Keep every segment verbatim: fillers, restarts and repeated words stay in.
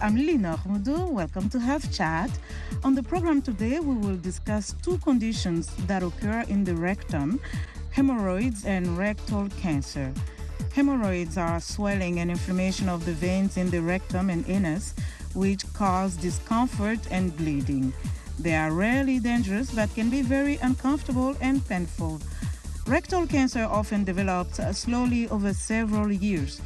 I'm Lina Khmudu. Welcome to Health Chat. On the program today, we will discuss two conditions that occur in the rectum: hemorrhoids and rectal cancer. Hemorrhoids are swelling and inflammation of the veins in the rectum and anus, which cause discomfort and bleeding. They are rarely dangerous but can be very uncomfortable and painful. Rectal cancer often develops slowly over several years.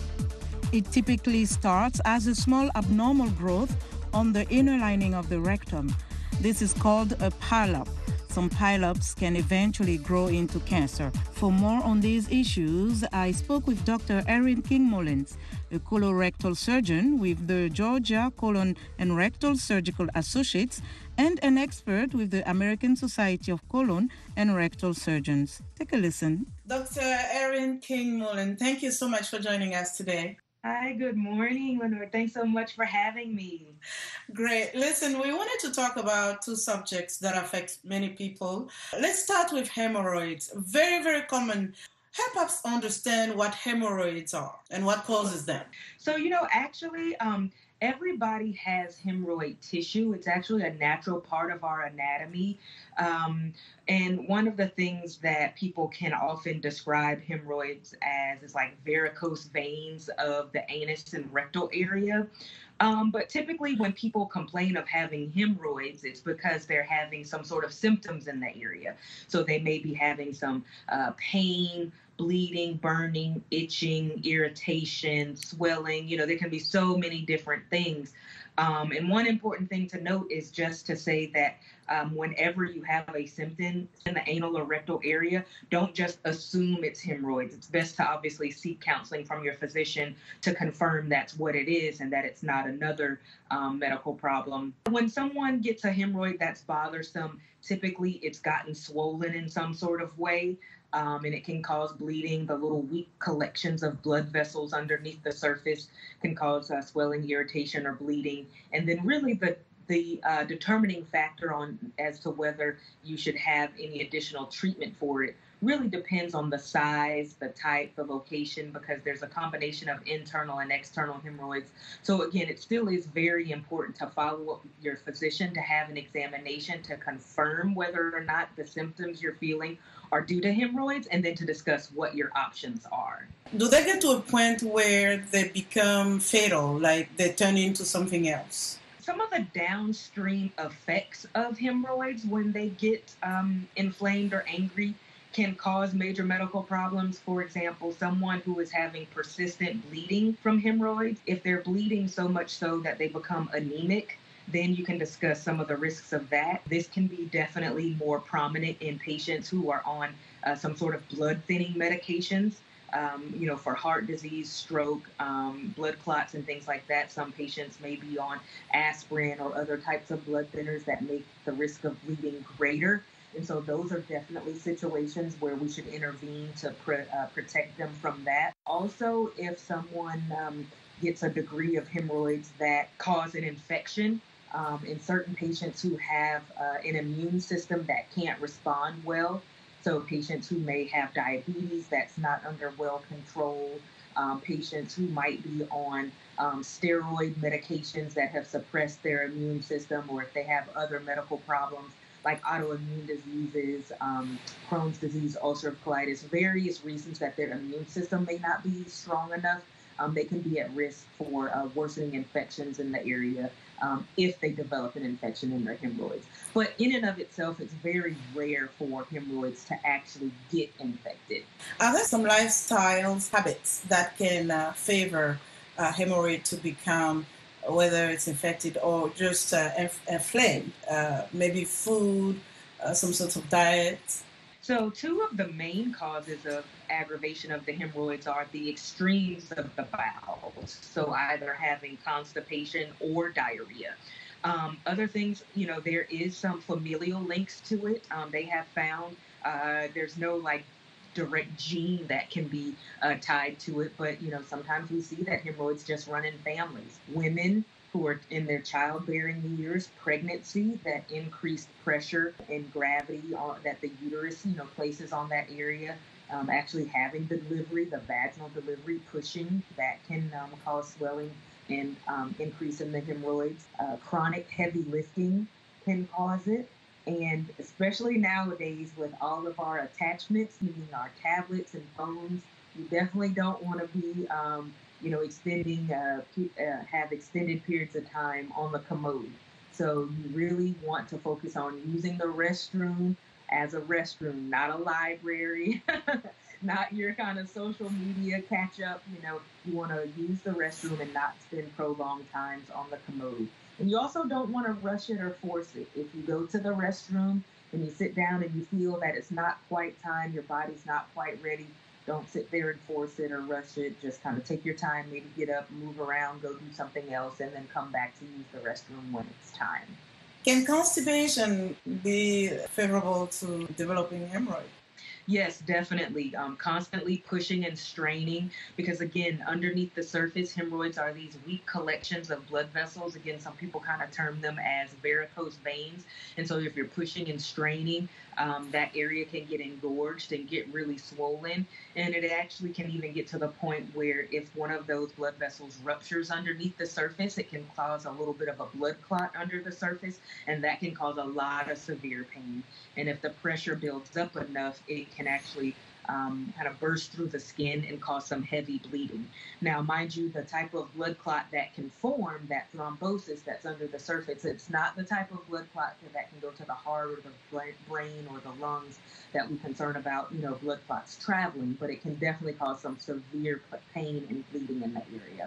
It typically starts as a small abnormal growth on the inner lining of the rectum. This is called a polyp. Some polyps can eventually grow into cancer. For more on these issues, I spoke with Doctor Erin King-Mullins, a colorectal surgeon with the Georgia Colon and Rectal Surgical Associates and an expert with the American Society of Colon and Rectal Surgeons. Take a listen. Doctor Erin King-Mullins, thank you so much for joining us today. Hi, good morning, Lenore. Thanks so much for having me. Great. Listen, we wanted to talk about two subjects that affect many people. Let's start with hemorrhoids. Very, very common. Help us understand what hemorrhoids are and what causes them. So, you know, actually, um, everybody has hemorrhoid tissue. It's actually a natural part of our anatomy. Um, and one of the things that people can often describe hemorrhoids as is like varicose veins of the anus and rectal area. Um, but typically, when people complain of having hemorrhoids, it's because they're having some sort of symptoms in the area. So they may be having some uh, pain, bleeding, burning, itching, irritation, swelling. You know, there can be so many different things. Um, and one important thing to note is just to say that um, whenever you have a symptom in the anal or rectal area, don't just assume it's hemorrhoids. It's best to obviously seek counseling from your physician to confirm that's what it is and that it's not another um, medical problem. When someone gets a hemorrhoid that's bothersome, typically it's gotten swollen in some sort of way. Um, and it can cause bleeding. The little weak collections of blood vessels underneath the surface can cause uh, swelling, irritation, or bleeding. And then really the the uh, determining factor on as to whether you should have any additional treatment for it really depends on the size, the type, the location, because there's a combination of internal and external hemorrhoids. So again, it still is very important to follow up with your physician to have an examination to confirm whether or not the symptoms you're feeling are due to hemorrhoids, and then to discuss what your options are. Do they get to a point where they become fatal, like they turn into something else? Some of the downstream effects of hemorrhoids when they get um, inflamed or angry can cause major medical problems. For example, someone who is having persistent bleeding from hemorrhoids, if they're bleeding so much so that they become anemic, then you can discuss some of the risks of that. This can be definitely more prominent in patients who are on uh, some sort of blood thinning medications. Um, you know, for heart disease, stroke, um, blood clots, and things like that. Some patients may be on aspirin or other types of blood thinners that make the risk of bleeding greater. And so those are definitely situations where we should intervene to pr- uh, protect them from that. Also, if someone um, gets a degree of hemorrhoids that cause an infection, um, in certain patients who have uh, an immune system that can't respond well, so patients who may have diabetes that's not under well control, um, patients who might be on um, steroid medications that have suppressed their immune system, or if they have other medical problems like autoimmune diseases, um, Crohn's disease, ulcerative colitis, various reasons that their immune system may not be strong enough, um, they can be at risk for uh, worsening infections in the area um, if they develop an infection in their hemorrhoids. But in and of itself, it's very rare for hemorrhoids to actually get infected. Are there some lifestyle habits that can uh, favor uh, hemorrhoid to become, whether it's infected or just uh, inf- inflamed? Uh, maybe food, uh, some sorts of diet? So, two of the main causes of aggravation of the hemorrhoids are the extremes of the bowels. So, either having constipation or diarrhea. Um, other things, you know, there is some familial links to it. Um, they have found uh, there's no like direct gene that can be uh, tied to it, but you know, sometimes we see that hemorrhoids just run in families. Women who are in their childbearing years, pregnancy, that increased pressure and gravity on, that the uterus, you know, places on that area. Um, actually having the delivery, the vaginal delivery, pushing, that can um, cause swelling and um, increase in the hemorrhoids. Uh, chronic heavy lifting can cause it. And especially nowadays with all of our attachments, meaning our tablets and phones, you definitely don't want to be, um, you know, extending, uh, uh, have extended periods of time on the commode. So you really want to focus on using the restroom as a restroom, not a library, not your kind of social media catch up. You know, you want to use the restroom and not spend prolonged times on the commode. And you also don't want to rush it or force it. If you go to the restroom and you sit down and you feel that it's not quite time, your body's not quite ready, don't sit there and force it or rush it. Just kind of take your time, maybe get up, move around, go do something else, and then come back to use the restroom when it's time. Can constipation be favorable to developing hemorrhoid? Yes, definitely. Um, constantly pushing and straining because, again, underneath the surface, hemorrhoids are these weak collections of blood vessels. Again, some people kind of term them as varicose veins. And so if you're pushing and straining, um, that area can get engorged and get really swollen. And it actually can even get to the point where if one of those blood vessels ruptures underneath the surface, it can cause a little bit of a blood clot under the surface, and that can cause a lot of severe pain. And if the pressure builds up enough, it can actually um, kind of burst through the skin and cause some heavy bleeding. Now, mind you, the type of blood clot that can form, that thrombosis that's under the surface, it's not the type of blood clot that can go to the heart or the brain or the lungs that we concern about, you know, blood clots traveling, but it can definitely cause some severe pain and bleeding in that area.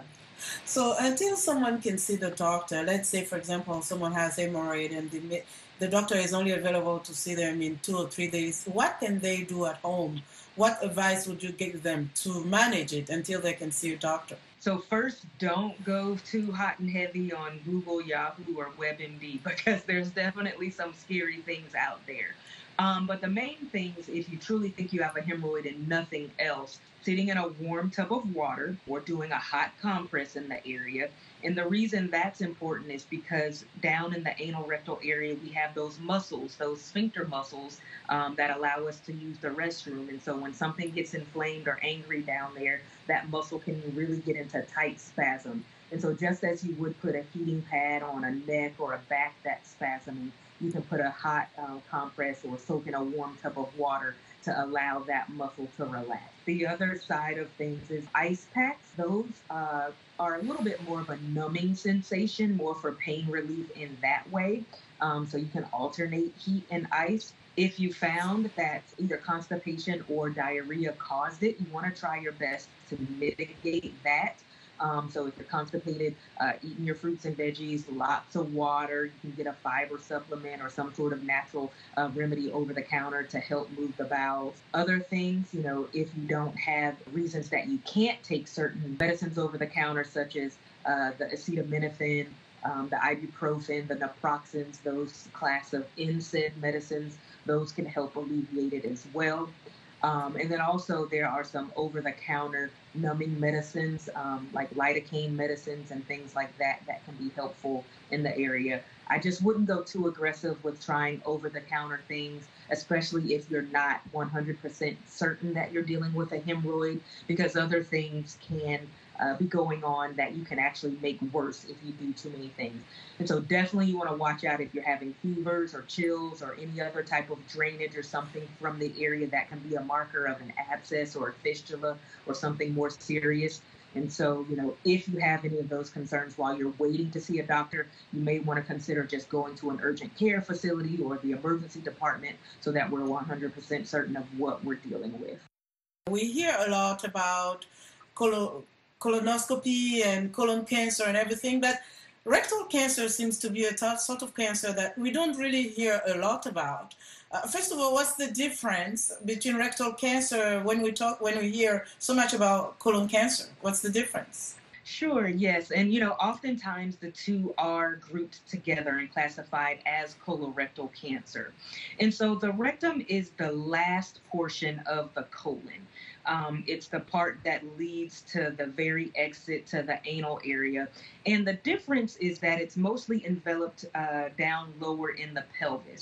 So until someone can see the doctor, let's say, for example, someone has hemorrhoid and the, the doctor is only available to see them in two or three days, what can they do at home? What advice would you give them to manage it until they can see a doctor? So first, don't go too hot and heavy on Google, Yahoo, or WebMD because there's definitely some scary things out there. Um, but the main things, if you truly think you have a hemorrhoid and nothing else, sitting in a warm tub of water or doing a hot compress in the area. And the reason that's important is because down in the anal rectal area, we have those muscles, those sphincter muscles um, that allow us to use the restroom. And so when something gets inflamed or angry down there, that muscle can really get into tight spasm. And so just as you would put a heating pad on a neck or a back that's spasming, you can put a hot uh, compress or soak in a warm tub of water to allow that muscle to relax. The other side of things is ice packs. Those uh, are a little bit more of a numbing sensation, more for pain relief in that way. Um, so you can alternate heat and ice. If you found that either constipation or diarrhea caused it, you want to try your best to mitigate that. Um, so if you're constipated, uh, eating your fruits and veggies, lots of water, you can get a fiber supplement or some sort of natural uh, remedy over the counter to help move the bowels. Other things, you know, if you don't have reasons that you can't take certain medicines over the counter, such as uh, the acetaminophen, um, the ibuprofen, the naproxens, those class of N SAID medicines, those can help alleviate it as well. Um, and then also there are some over-the-counter numbing medicines, um, like lidocaine medicines and things like that, that can be helpful in the area. I just wouldn't go too aggressive with trying over-the-counter things, especially if you're not one hundred percent certain that you're dealing with a hemorrhoid, because other things can uh, be going on that you can actually make worse if you do too many things. And so definitely you want to watch out if you're having fevers or chills or any other type of drainage or something from the area that can be a marker of an abscess or a fistula or something more serious. And so, you know, if you have any of those concerns while you're waiting to see a doctor, you may want to consider just going to an urgent care facility or the emergency department so that we're one hundred percent certain of what we're dealing with. We hear a lot about colon colonoscopy and colon cancer and everything, but rectal cancer seems to be a t- sort of cancer that we don't really hear a lot about. Uh, first of all, what's the difference between rectal cancer when we talk, when we hear so much about colon cancer? What's the difference? Sure, yes. And, you know, oftentimes the two are grouped together and classified as colorectal cancer. And so the rectum is the last portion of the colon. Um, it's the part that leads to the very exit to the anal area. And the difference is that it's mostly enveloped uh, down lower in the pelvis.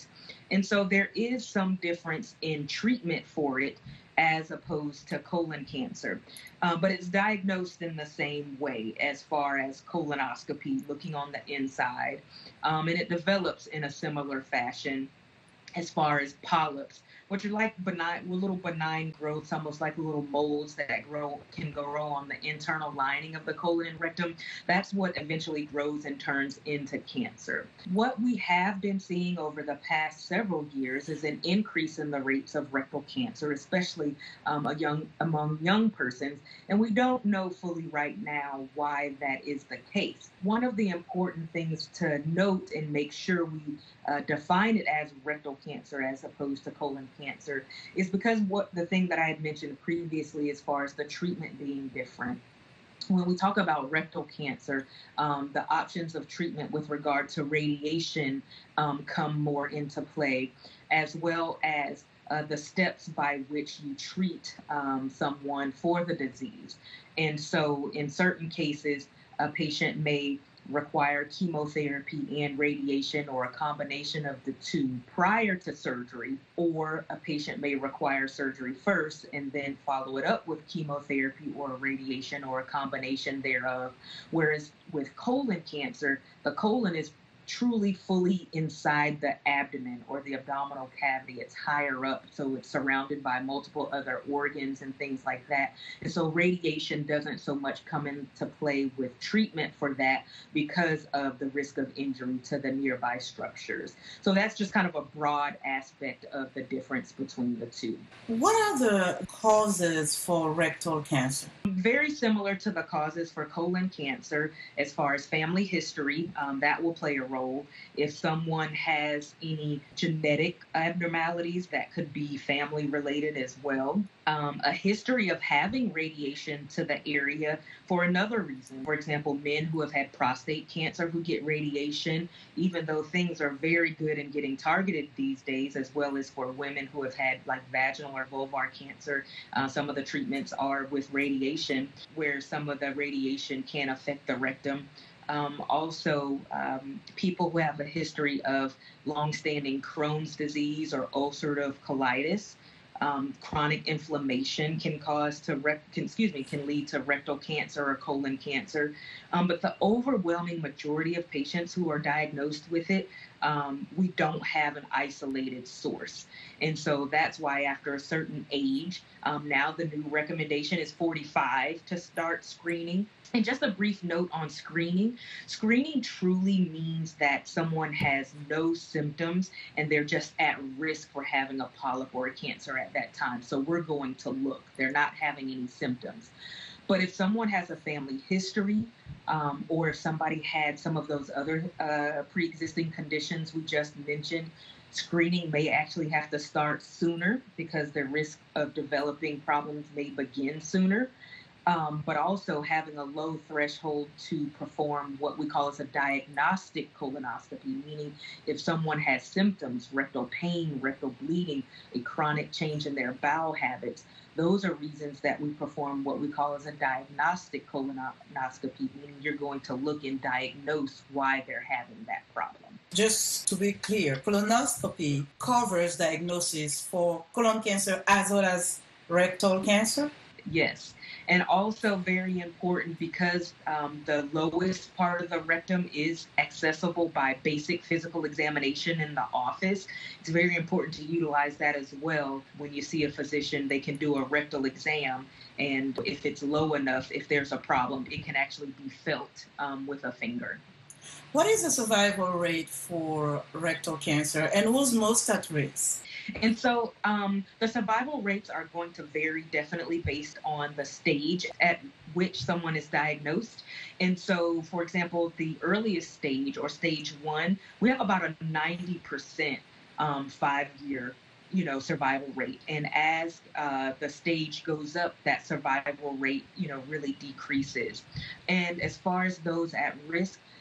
And so there is some difference in treatment for it as opposed to colon cancer. Uh, but it's diagnosed in the same way as far as colonoscopy, looking on the inside. Um, and it develops in a similar fashion as far as polyps, which are like benign, little benign growths, almost like little moles that grow can grow on the internal lining of the colon and rectum. That's what eventually grows and turns into cancer. What we have been seeing over the past several years is an increase in the rates of rectal cancer, especially um, a young, among young persons, and we don't know fully right now why that is the case. One of the important things to note and make sure we uh, define it as rectal cancer as opposed to colon cancer is because what the thing that I had mentioned previously as far as the treatment being different. When we talk about rectal cancer, um, the options of treatment with regard to radiation um, come more into play, as well as uh, the steps by which you treat um, someone for the disease. And so in certain cases, a patient may require chemotherapy and radiation or a combination of the two prior to surgery, or a patient may require surgery first and then follow it up with chemotherapy or radiation or a combination thereof. Whereas with colon cancer, the colon is truly fully inside the abdomen or the abdominal cavity. It's higher up, so it's surrounded by multiple other organs and things like that. And so radiation doesn't so much come into play with treatment for that because of the risk of injury to the nearby structures. So that's just kind of a broad aspect of the difference between the two. What are the causes for rectal cancer? Very similar to the causes for colon cancer as far as family history, um, that will play a role. If someone has any genetic abnormalities, that could be family related as well. Um, a history of having radiation to the area for another reason. For example, men who have had prostate cancer who get radiation, even though things are very good in getting targeted these days, as well as for women who have had like vaginal or vulvar cancer, uh, some of the treatments are with radiation, where some of the radiation can affect the rectum. Um, also, um, people who have a history of longstanding Crohn's disease or ulcerative colitis. Um, chronic inflammation can cause to rec- can, excuse me can lead to rectal cancer or colon cancer, um, but the overwhelming majority of patients who are diagnosed with it, um, we don't have an isolated source, and so that's why after a certain age, um, now the new recommendation is forty-five to start screening. And just a brief note on screening. Screening truly means that someone has no symptoms and they're just at risk for having a polyp or a cancer at that time. So we're going to look. They're not having any symptoms. But if someone has a family history, um, or if somebody had some of those other uh, pre-existing conditions we just mentioned, screening may actually have to start sooner because the risk of developing problems may begin sooner. Um, but also having a low threshold to perform what we call as a diagnostic colonoscopy, meaning if someone has symptoms, rectal pain, rectal bleeding, a chronic change in their bowel habits, those are reasons that we perform what we call as a diagnostic colonoscopy, meaning you're going to look and diagnose why they're having that problem. Just to be clear, colonoscopy covers diagnosis for colon cancer as well as rectal cancer? Yes. And also very important because um, the lowest part of the rectum is accessible by basic physical examination in the office. It's very important to utilize that as well. When you see a physician, they can do a rectal exam. And if it's low enough, if there's a problem, it can actually be felt um, with a finger. What is the survival rate for rectal cancer and who's most at risk? And so um, the survival rates are going to vary definitely based on the stage at which someone is diagnosed. And so, for example, the earliest stage or stage one, we have about a ninety percent um, five-year you know, survival rate. And as uh, the stage goes up, that survival rate, you know, really decreases. And as far as those at risk,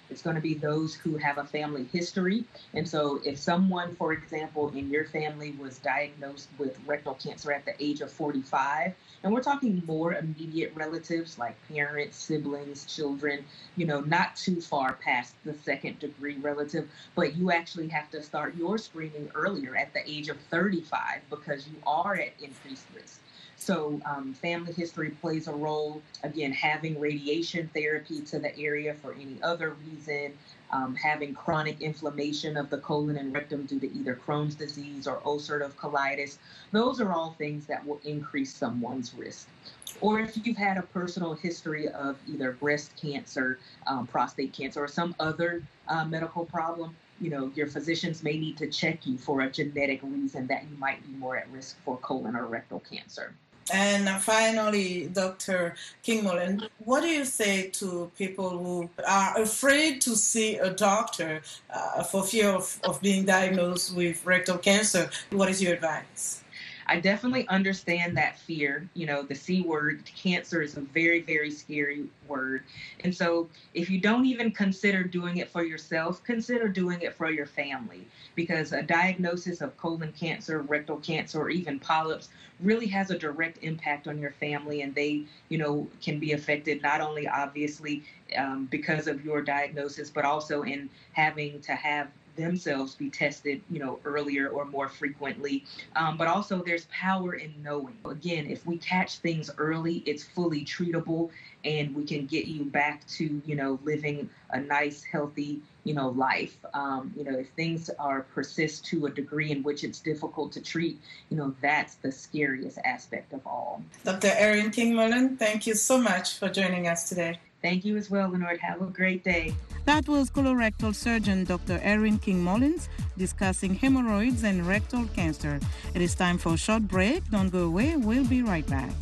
It's going to be those who have a family history. And so if someone, for example, in your family was diagnosed with rectal cancer at the age of forty-five, and we're talking more immediate relatives like parents, siblings, children, you know, not too far past the second degree relative, but you actually have to start your screening earlier at the age of thirty-five because you are at increased risk. So um, family history plays a role. Again, having radiation therapy to the area for any other reason, um, having chronic inflammation of the colon and rectum due to either Crohn's disease or ulcerative colitis. Those are all things that will increase someone's risk. Or if you've had a personal history of either breast cancer, um, prostate cancer, or some other uh, medical problem, you know, your physicians may need to check you for a genetic reason that you might be more at risk for colon or rectal cancer. And finally, Doctor King-Mullen, what do you say to people who are afraid to see a doctor uh, for fear of, of being diagnosed with rectal cancer? What is your advice? I definitely understand that fear. You know, the C word, cancer, is a very, very scary word. And so if you don't even consider doing it for yourself, consider doing it for your family, because a diagnosis of colon cancer, rectal cancer, or even polyps really has a direct impact on your family. And they, you know, can be affected not only obviously um, because of your diagnosis, but also in having to have themselves be tested, you know, earlier or more frequently. Um, but also there's power in knowing. Again, if we catch things early, it's fully treatable and we can get you back to, you know, living a nice, healthy, you know, life. Um, you know, if things are persist to a degree in which it's difficult to treat, you know, that's the scariest aspect of all. Doctor Erin King-Mullen, thank you so much for joining us today. Thank you as well, Lenore. Have a great day. That was colorectal surgeon Doctor Erin King-Mullen discussing hemorrhoids and rectal cancer. It is time for a short break. Don't go away. We'll be right back.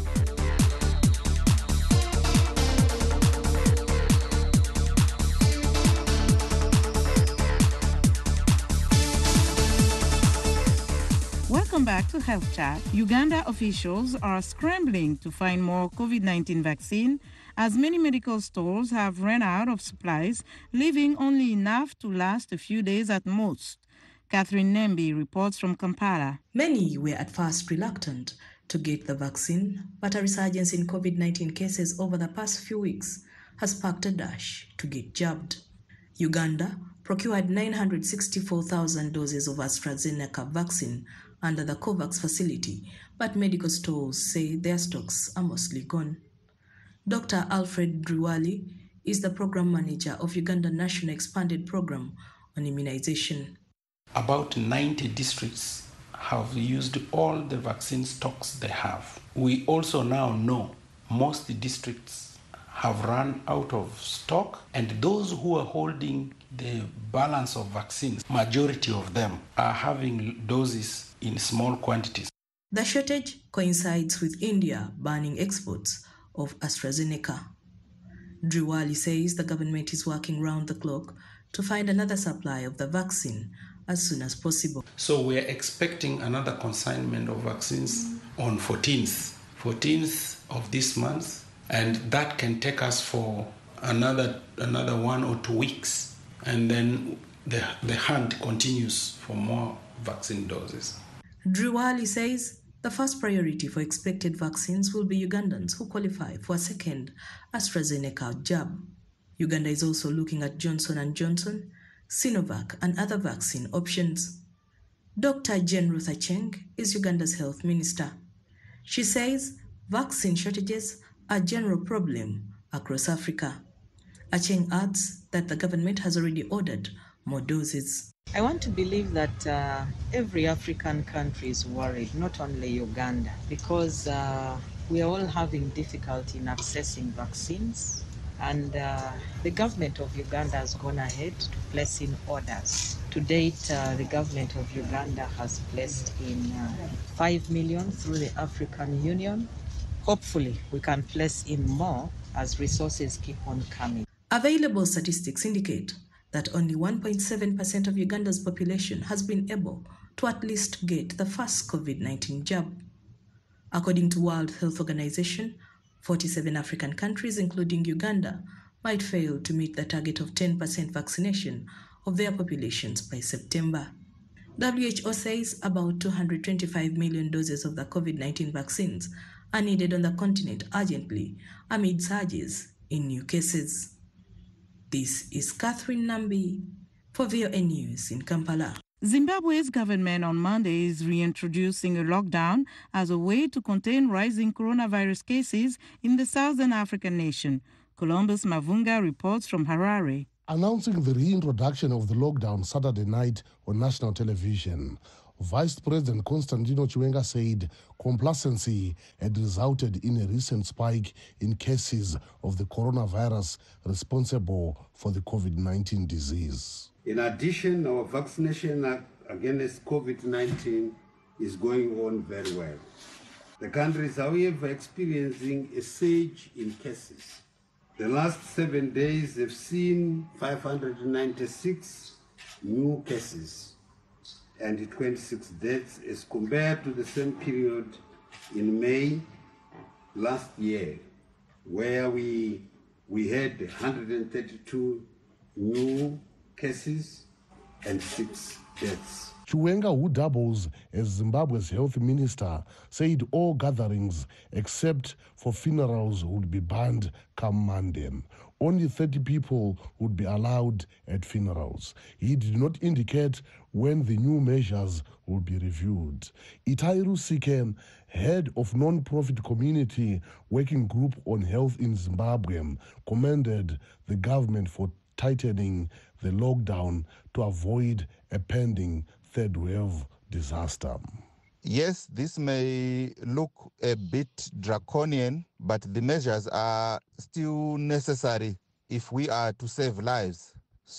Welcome back to Health Chat. Uganda officials are scrambling to find more COVID nineteen vaccine as many medical stores have run out of supplies, leaving only enough to last a few days at most. Catherine Nembi reports from Kampala. Many were at first reluctant to get the vaccine, but a resurgence in COVID nineteen cases over the past few weeks has sparked a dash to get jabbed. Uganda procured nine hundred sixty-four thousand doses of AstraZeneca vaccine under the COVAX facility, but medical stores say their stocks are mostly gone. Doctor Alfred Driwali is the program manager of Uganda National Expanded Program on Immunization. About ninety districts have used all the vaccine stocks they have. We also now know most districts have run out of stock, and those who are holding the balance of vaccines, majority of them are having doses in small quantities. The shortage coincides with India banning exports of AstraZeneca. Driwali says the government is working round the clock to find another supply of the vaccine as soon as possible. So we are expecting another consignment of vaccines on fourteenth, fourteenth of this month, and that can take us for another another one or two weeks, and then the, the hunt continues for more vaccine doses. Driwali says the first priority for expected vaccines will be Ugandans who qualify for a second AstraZeneca jab. Uganda is also looking at Johnson and Johnson, Sinovac, and other vaccine options. Doctor Jane Ruth Acheng is Uganda's health minister. She says vaccine shortages are a general problem across Africa. Acheng adds that the government has already ordered more doses. I want to believe that uh, every African country is worried, not only Uganda, because uh, we are all having difficulty in accessing vaccines. And uh, the government of Uganda has gone ahead to place in orders. To date, uh, the government of Uganda has placed in uh, five million through the African Union. Hopefully, we can place in more as resources keep on coming. Available statistics indicate that only one point seven percent of Uganda's population has been able to at least get the first COVID nineteen jab. According to World Health Organization, forty-seven African countries, including Uganda, might fail to meet the target of ten percent vaccination of their populations by September. W H O says about two hundred twenty-five million doses of the COVID nineteen vaccines are needed on the continent urgently amid surges in new cases. This is Catherine Nambi for V O A News in Kampala. Zimbabwe's government on Monday is reintroducing a lockdown as a way to contain rising coronavirus cases in the southern African nation. Columbus Mavunga reports from Harare. Announcing the reintroduction of the lockdown Saturday night on national television, Vice President Constantino Chiwenga said complacency had resulted in a recent spike in cases of the coronavirus responsible for the COVID nineteen disease. In addition, our vaccination against COVID nineteen is going on very well. The country is, however, experiencing a surge in cases. The last seven days have seen five hundred ninety-six new cases and twenty-six deaths as compared to the same period in May last year, where we, we had one hundred thirty-two new cases and six deaths. Chiwenga, who doubles as Zimbabwe's health minister, said all gatherings except for funerals would be banned come Monday. Only thirty people would be allowed at funerals. He did not indicate when the new measures will be reviewed. Itairu Sike, head of non-profit community working group on health in Zimbabwe, commended the government for tightening the lockdown to avoid a pending third wave disaster. Yes, this may look a bit draconian, but the measures are still necessary if we are to save lives.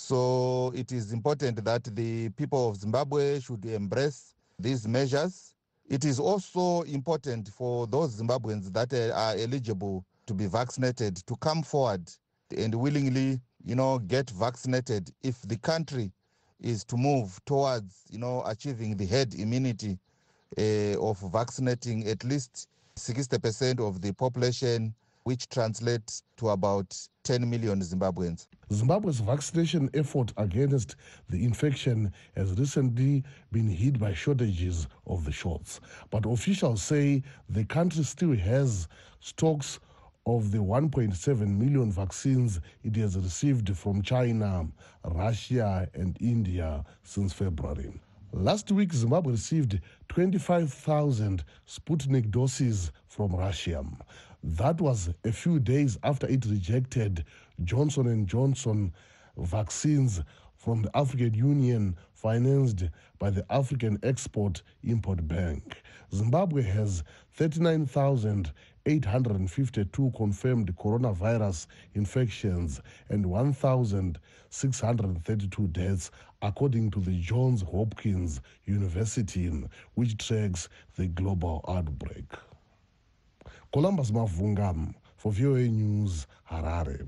So it is important that the people of Zimbabwe should embrace these measures. It is also important for those Zimbabweans that are eligible to be vaccinated to come forward and willingly, you know, get vaccinated if the country is to move towards, you know, achieving the herd immunity uh, of vaccinating at least sixty percent of the population, which translates to about ten million Zimbabweans. Zimbabwe's vaccination effort against the infection has recently been hit by shortages of the shots. But officials say the country still has stocks of the one point seven million vaccines it has received from China, Russia, and India since February. Last week, Zimbabwe received twenty-five thousand Sputnik doses from Russia. That was a few days after it rejected Johnson and Johnson vaccines from the African Union financed by the African Export-Import Bank. Zimbabwe has thirty-nine thousand eight hundred fifty-two confirmed coronavirus infections and one thousand six hundred thirty-two deaths, according to the Johns Hopkins University, which tracks the global outbreak. Columbus Mavunga for V O A News, Harare.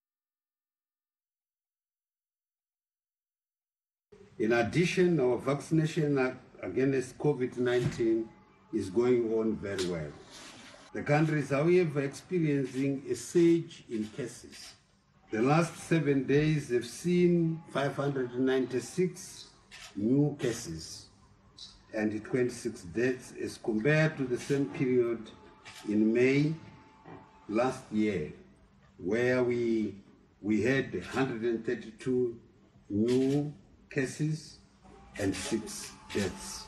In addition, our vaccination against COVID nineteen is going on very well. The country is, however, experiencing a surge in cases. The last seven days have seen five hundred ninety-six new cases and twenty-six deaths as compared to the same period in May last year, where we, we had one hundred thirty-two new cases and six deaths.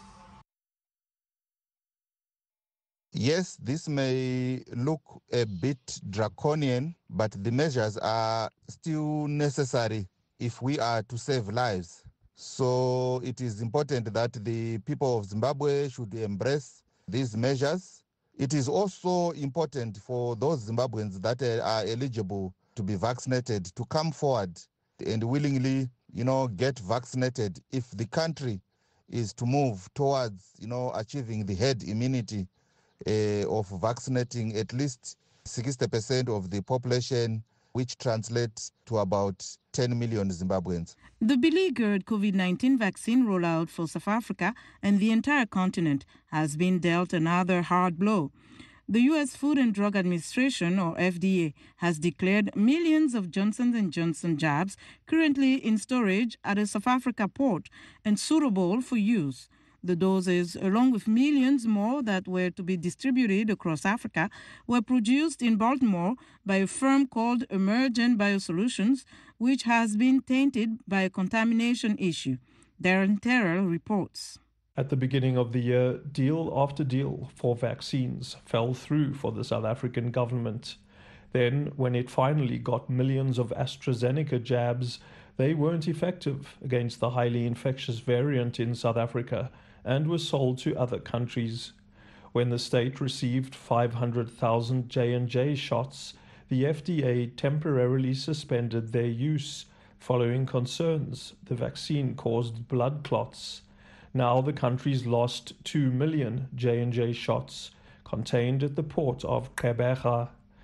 Yes, this may look a bit draconian, but the measures are still necessary if we are to save lives. So it is important that the people of Zimbabwe should embrace these measures. It is also important for those Zimbabweans that are eligible to be vaccinated to come forward and willingly, you know, get vaccinated if the country is to move towards, you know, achieving the herd immunity Uh, of vaccinating at least sixty percent of the population, which translates to about ten million Zimbabweans. The beleaguered COVID nineteen vaccine rollout for South Africa and the entire continent has been dealt another hard blow. The U S Food and Drug Administration, or F D A, has declared millions of Johnson and Johnson jabs currently in storage at a South Africa port and suitable for use. The doses, along with millions more that were to be distributed across Africa, were produced in Baltimore by a firm called Emergent Biosolutions, which has been tainted by a contamination issue. Darren Terrell reports. At the beginning of the year, deal after deal for vaccines fell through for the South African government. Then, when it finally got millions of AstraZeneca jabs, they weren't effective against the highly infectious variant in South Africa and were sold to other countries. When the state received five hundred thousand J and J shots, the F D A temporarily suspended their use, following concerns the vaccine caused blood clots. Now the country's lost two million J and J shots contained at the port of Gqeberha.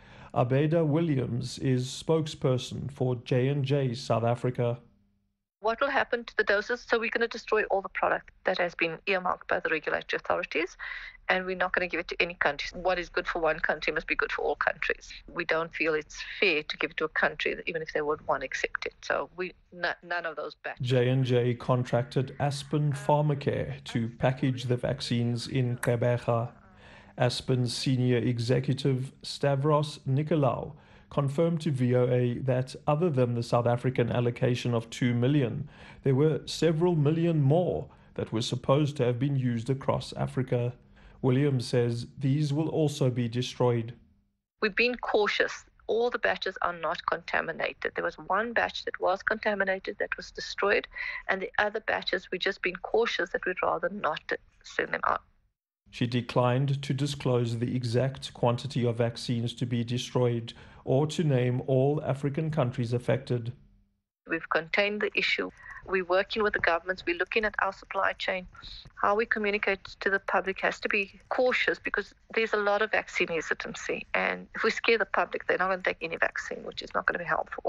Abeda Williams is spokesperson for J and J South Africa. What will happen to the doses? So we're going to destroy all the product that has been earmarked by the regulatory authorities, and we're not going to give it to any country. What is good for one country must be good for all countries. We don't feel it's fair to give it to a country, even if they would want to accept it. So we n- none of those back. J and J contracted Aspen Pharmacare to package the vaccines in Gqeberha. Aspen's senior executive Stavros Nicolaou confirmed to V O A that other than the South African allocation of two million, there were several million more that were supposed to have been used across Africa. Williams says these will also be destroyed. We've been cautious. All the batches are not contaminated. There was one batch that was contaminated that was destroyed, and the other batches we've just been cautious that we'd rather not send them out. She declined to disclose the exact quantity of vaccines to be destroyed or to name all African countries affected. We've contained the issue. We're working with the governments. We're looking at our supply chain. How we communicate to the public has to be cautious because there's a lot of vaccine hesitancy. And if we scare the public, they're not going to take any vaccine, which is not going to be helpful.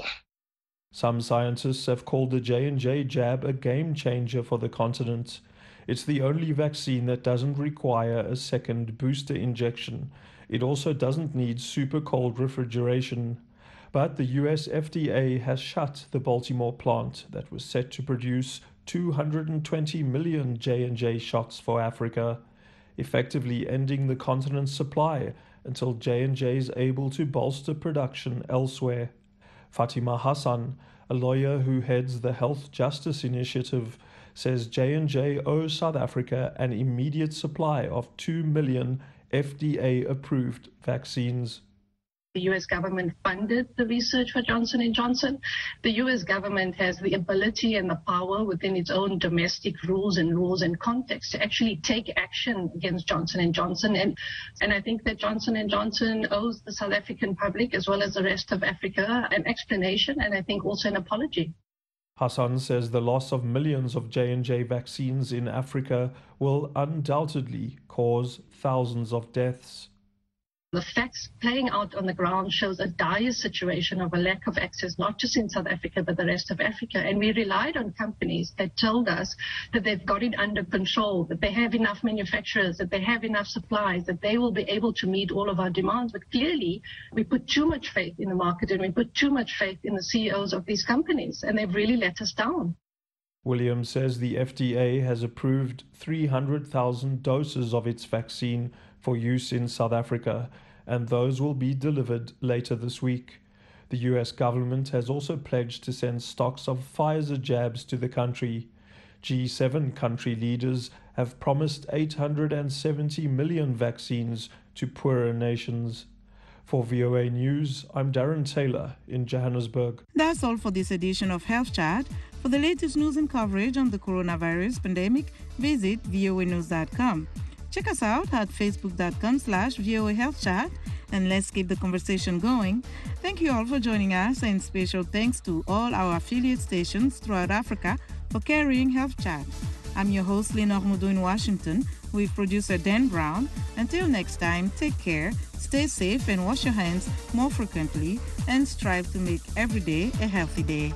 Some scientists have called the J and J jab a game changer for the continent. It's the only vaccine that doesn't require a second booster injection. It also doesn't need super cold refrigeration. But the U S F D A has shut the Baltimore plant that was set to produce two hundred twenty million J and J shots for Africa, effectively ending the continent's supply until J and J is able to bolster production elsewhere. Fatima Hassan, a lawyer who heads the Health Justice Initiative, says J and J owes South Africa an immediate supply of two million F D A-approved vaccines. The U S government funded the research for Johnson and Johnson. The U S government has the ability and the power within its own domestic rules and laws and context to actually take action against Johnson and Johnson. And, and I think that Johnson and Johnson owes the South African public as well as the rest of Africa an explanation and I think also an apology. Hassan says the loss of millions of J and J vaccines in Africa will undoubtedly cause thousands of deaths. The facts playing out on the ground shows a dire situation of a lack of access, not just in South Africa, but the rest of Africa. And we relied on companies that told us that they've got it under control, that they have enough manufacturers, that they have enough supplies, that they will be able to meet all of our demands. But clearly, we put too much faith in the market and we put too much faith in the C E Os of these companies, and they've really let us down. Williams says the F D A has approved three hundred thousand doses of its vaccine for use in South Africa, and those will be delivered later this week. The U S government has also pledged to send stocks of Pfizer jabs to the country. G seven country leaders have promised eight hundred seventy million vaccines to poorer nations. For V O A News, I'm Darren Taylor in Johannesburg. That's all for this edition of Health Chat. For the latest news and coverage on the coronavirus pandemic, visit V O A news dot com. Check us out at facebook.com slash VOA Health Chat, and let's keep the conversation going. Thank you all for joining us, and special thanks to all our affiliate stations throughout Africa for carrying Health Chat. I'm your host, Lenore Mudo in Washington, with producer Dan Brown. Until next time, take care, stay safe, and wash your hands more frequently, and strive to make every day a healthy day.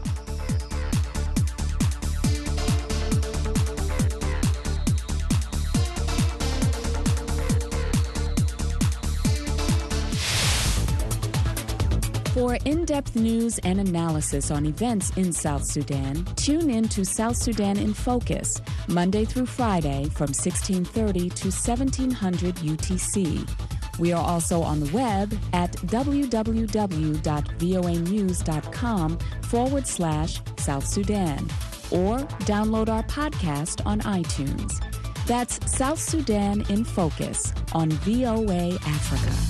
For in-depth news and analysis on events in South Sudan, tune in to South Sudan in Focus, Monday through Friday from sixteen thirty to seventeen hundred U T C. We are also on the web at www.voanews.com forward slash South Sudan, or download our podcast on iTunes. That's South Sudan in Focus on V O A Africa.